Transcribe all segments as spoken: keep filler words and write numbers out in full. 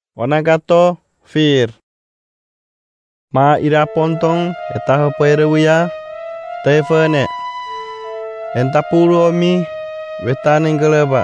Wanagato fir. Ma ira pontong etaho peruya tefene. Entapuru omi wetaning geleba.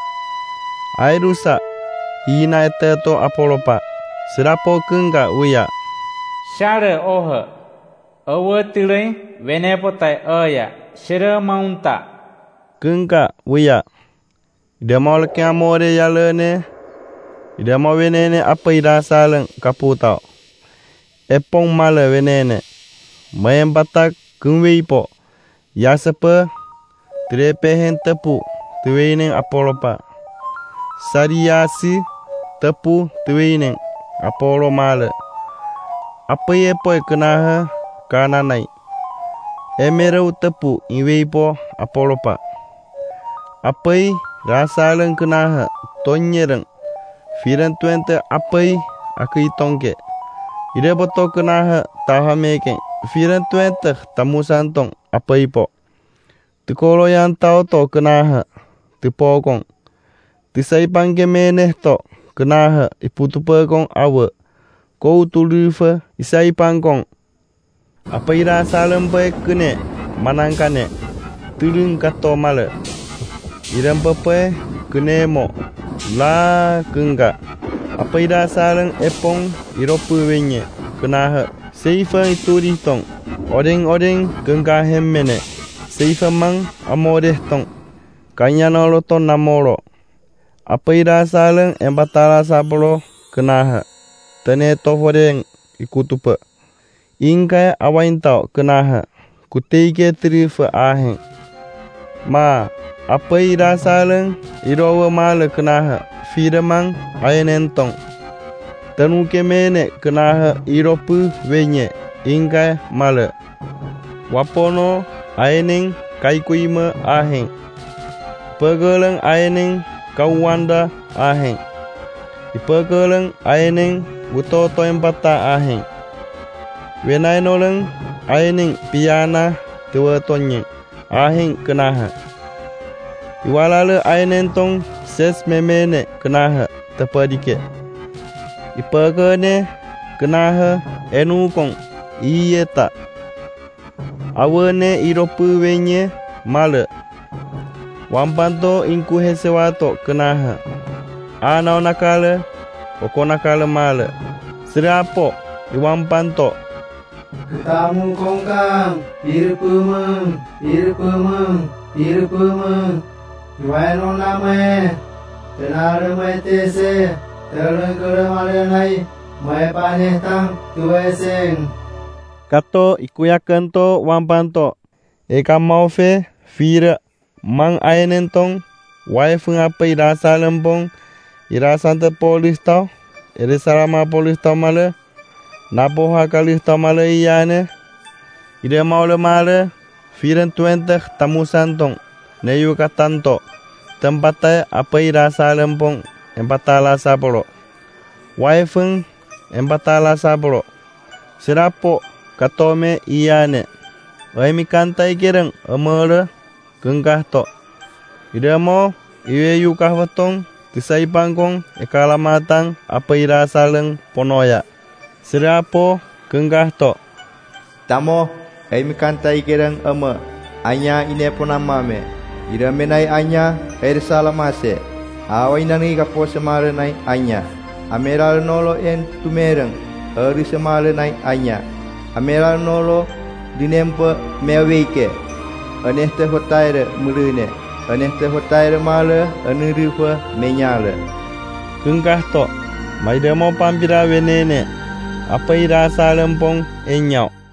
Airusa hina eteto apolopa. Sirapo kengga uya. Share oha. Awa tiling venepotai aya. Shira maunta. Kengga uya. Ida mau leki amore yalene. Ida mau venene apa ida saleng kaputau. Epong male venene. Mayem batak kengweipo. Yasepe trepehen tepu tuwening apolopa. Sariasi tepu tuwening apolo male. Apa ye poi kenaha kananai. Emerau tepu inweipo apolopa. Apai rasaleng kenaha tonyereng. Firan tuente apai akui tongke. Ide boto kenaha tahameke. Firan tuente tamu santong apai po. Tukolo yang tau to kenaha tupokong. Tisai pangke meneh to kenaha iputupekong awe. Kou tulufa isai pangkong. Apai rasa lempe kene manangkane. Tulung kato male. Iram pepe kene mo. La kengga. Apai rasa leng epong iropu wenye. Kenaha. Seifa itu ditong. Odeng-odeng kengga hemmene. Seifa mang amodeh tong. Kanya noloton namoro. Apai rasa leng embatala sablo kenaha. Tene tohodeng ikutupe. Ingkai awain tau kenaha. Kuteike trifa aheng. Ma apai rasa leng irowa male kenaha. Firemang ayenentong. Tenuke mene kenaha iropu wenye. Ingkai male. Wapono ayeneng kaikuime aheng. Pegeleng ayeneng kawanda aheng. Ipegeleng ayeneng utoto empata aheng. Wenainoleng ayeneng piana tuwetonye. Aheng kenaha. Iwalale ayenentong ses memene kenaha tepadike. Ipegene kenaha enukong iyeta. Awene iropu wenye male. Wampanto inku hesewato kenaha. Anau nakale oko nakale male. Sirapo iwampanto. Ketamu kongkang irpumeng irpumeng irpumeng. Iwaino namae tenare mai tese tereng kere malenai mai paneh tang tueseng. Kato ikuyaken to wampanto. Eka maufe fira mang ayenentong. Waifung apa irasa lempong. Irasante polis tau. Irisarama polis tau male. Napoha kalis tau male iyane. Ide maule male. Firen tuenteh tamu santong. Neyu katanto. Tempatnya apa irasa lempong. Empatala sabolo. Waifung empatala sabolo. Sirapo katome iyane. Waimi kantai kireng emere genggah to. Ide mo iwe yukah wetong. Tisai pangkong ekalamatang apa irasa leng ponoya. Sirapo genggah to. Tamo waimi kantai kireng eme. Anya ine ponamame. Ira menai anya air salamase. Awai nangi kapo semare nai anya. Ameral nolo en tumereng. Eri semare nai anya. Ameral nolo dinempe meweke. Aneste hotaire murine. Aneste hotaire male anirifa menyale. Genggah to. Maidemo pampira wenene. Apa irasa lempong enyau.